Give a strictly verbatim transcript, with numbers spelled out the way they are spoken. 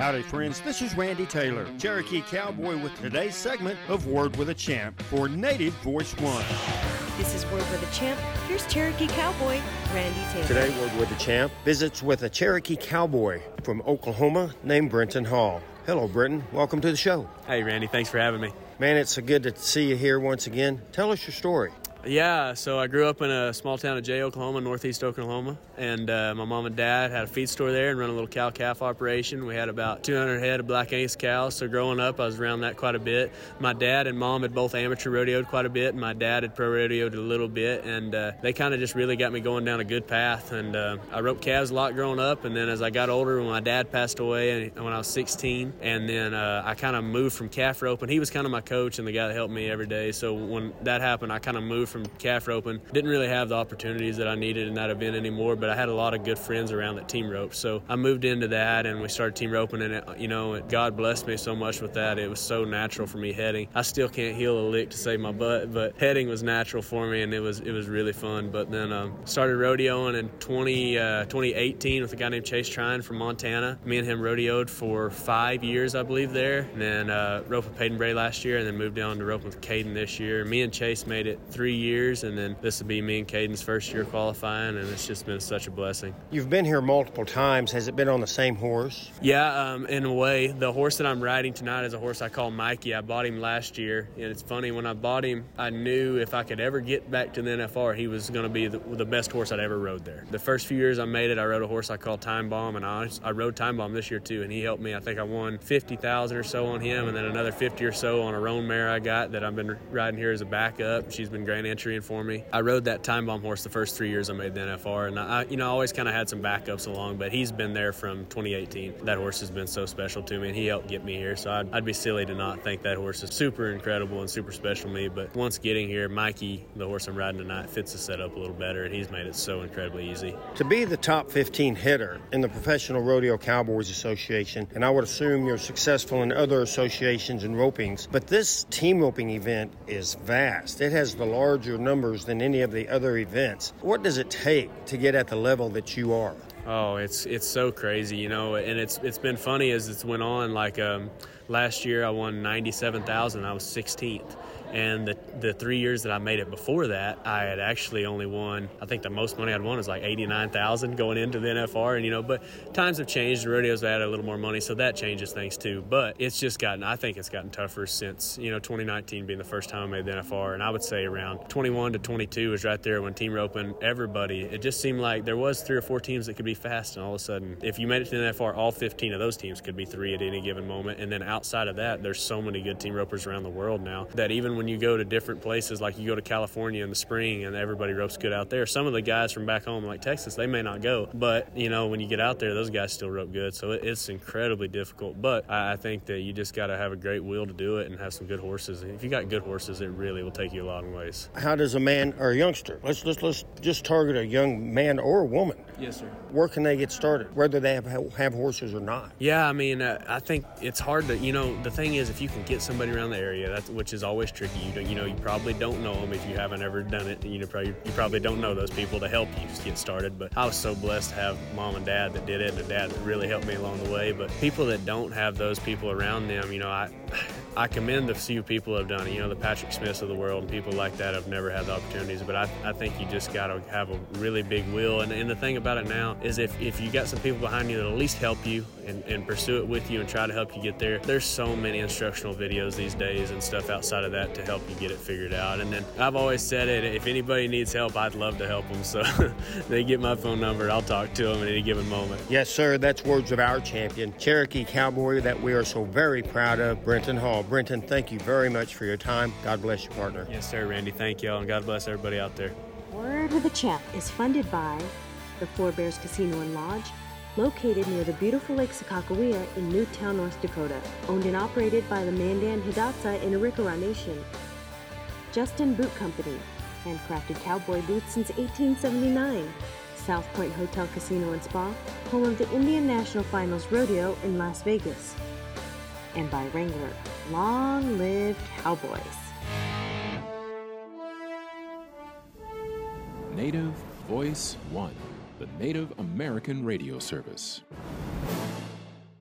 Howdy, friends. This is Randy Taylor, Cherokee Cowboy, with today's segment of Word with a Champ for Native Voice One. This is Word with a Champ. Here's Cherokee Cowboy, Randy Taylor. Today, Word with a Champ visits with a Cherokee Cowboy from Oklahoma named Brenton Hall. Hello, Brenton. Welcome to the show. Hey, Randy. Thanks for having me. Man, it's so good to see you here once again. Tell us your story. Yeah, so I grew up in a small town of Jay, Oklahoma, northeast Oklahoma, and uh, my mom and dad had a feed store there and run a little cow-calf operation. We had about two hundred head of Black Angus cows, so growing up I was around that quite a bit. My dad and mom had both amateur rodeoed quite a bit, and my dad had pro rodeoed a little bit, and uh, they kind of just really got me going down a good path. And uh, I roped calves a lot growing up, and then as I got older, when my dad passed away when I was sixteen, and then uh, I kind of moved from calf roping. He was kind of my coach and the guy that helped me every day, so when that happened, I kind of moved from calf roping. Didn't really have the opportunities that I needed in that event anymore, but I had a lot of good friends around that team rope. So I moved into that and we started team roping, and it, you know, God blessed me so much with that. It was so natural for me heading. I still can't heel a lick to save my butt, but heading was natural for me, and it was it was really fun. But then um, started rodeoing in twenty, uh, twenty eighteen with a guy named Chase Trine from Montana. Me and him rodeoed for five years, I believe, there. And then uh, roped with Peyton Bray last year, and then moved on to roping with Caden this year. Me and Chase made it three years, and then this will be me and Caden's first year qualifying, and it's just been such a blessing. You've been here multiple times. Has it been on the same horse? Yeah, um, in a way. The horse that I'm riding tonight is a horse I call Mikey. I bought him last year, and it's funny, when I bought him, I knew if I could ever get back to the N F R, he was going to be the, the best horse I'd ever rode there. The first few years I made it, I rode a horse I called Time Bomb, and I, I rode Time Bomb this year too, and he helped me. I think I won fifty thousand or so on him, and then another fifty or so on a roan mare I got that I've been riding here as a backup. She's been grand entrying for me. I rode that Time Bomb horse the first three years I made the N F R, and I, you know, I always kind of had some backups along, but he's been there from twenty eighteen. That horse has been so special to me, and he helped get me here, so I'd, I'd be silly to not think that horse is super incredible and super special to me. But once getting here, Mikey, the horse I'm riding tonight, fits the setup a little better, and he's made it so incredibly easy. To be the top fifteen hitter in the Professional Rodeo Cowboys Association, and I would assume you're successful in other associations and ropings, but this team roping event is vast. It has the larger numbers than any of the other events. What does it take to get at the level that you are? Oh, it's it's so crazy, you know, and it's it's been funny as it's went on. Like um, last year I won ninety-seven thousand. I was sixteenth. And the the three years that I made it before that, I had actually only won, I think the most money I'd won was like eighty-nine thousand going into the N F R. And, you know, but times have changed. The rodeos have added a little more money, so that changes things too. But it's just gotten, I think it's gotten tougher since, you know, twenty nineteen being the first time I made the N F R. And I would say around twenty-one to twenty-two was right there when team roping, everybody, it just seemed like there was three or four teams that could be fast. And all of a sudden, if you made it to the N F R, all fifteen of those teams could be three at any given moment. And then outside of that, there's so many good team ropers around the world now that even when you go to different places, like you go to California in the spring and everybody ropes good out there, some of the guys from back home like Texas, they may not go, but you know, when you get out there, those guys still rope good. So it's incredibly difficult, but I think that you just got to have a great will to do it and have some good horses. If you got good horses, it really will take you a long ways. How does a man or a youngster, let's let's, let's just target a young man or a woman. Yes, sir. Where can they get started, whether they have have horses or not? Yeah, I mean, uh, I think it's hard to, you know, the thing is, if you can get somebody around the area, that's, which is always tricky. You don't, you know, you probably don't know them if you haven't ever done it. You know, probably you probably don't know those people to help you just get started. But I was so blessed to have mom and dad that did it, and a dad that really helped me along the way. But people that don't have those people around them, you know, I I commend the few people who have done it. You know, the Patrick Smiths of the world and people like that have never had the opportunities. But I, I think you just got to have a really big will. And, and the thing about it now is if, if you got some people behind you that'll at least help you and, and pursue it with you and try to help you get there, there's so many instructional videos these days and stuff outside of that to help you get it figured out. And then I've always said it, if anybody needs help, I'd love to help them. So they get my phone number, I'll talk to them at any given moment. Yes, sir. That's words of our champion, Cherokee Cowboy, that we are so very proud of, Brenton Hall. Brenton, thank you very much for your time. God bless you, partner. Yes, sir, Randy. Thank y'all, and God bless everybody out there. Word with a Champ is funded by the Four Bears Casino and Lodge, located near the beautiful Lake Sakakawea in Newtown, North Dakota. Owned and operated by the Mandan Hidatsa in Arikara Nation. Justin Boot Company, handcrafted cowboy boots since eighteen seventy-nine. South Point Hotel Casino and Spa, home of the Indian National Finals Rodeo in Las Vegas. And by Wrangler, long live cowboys. Native Voice One, the Native American radio service.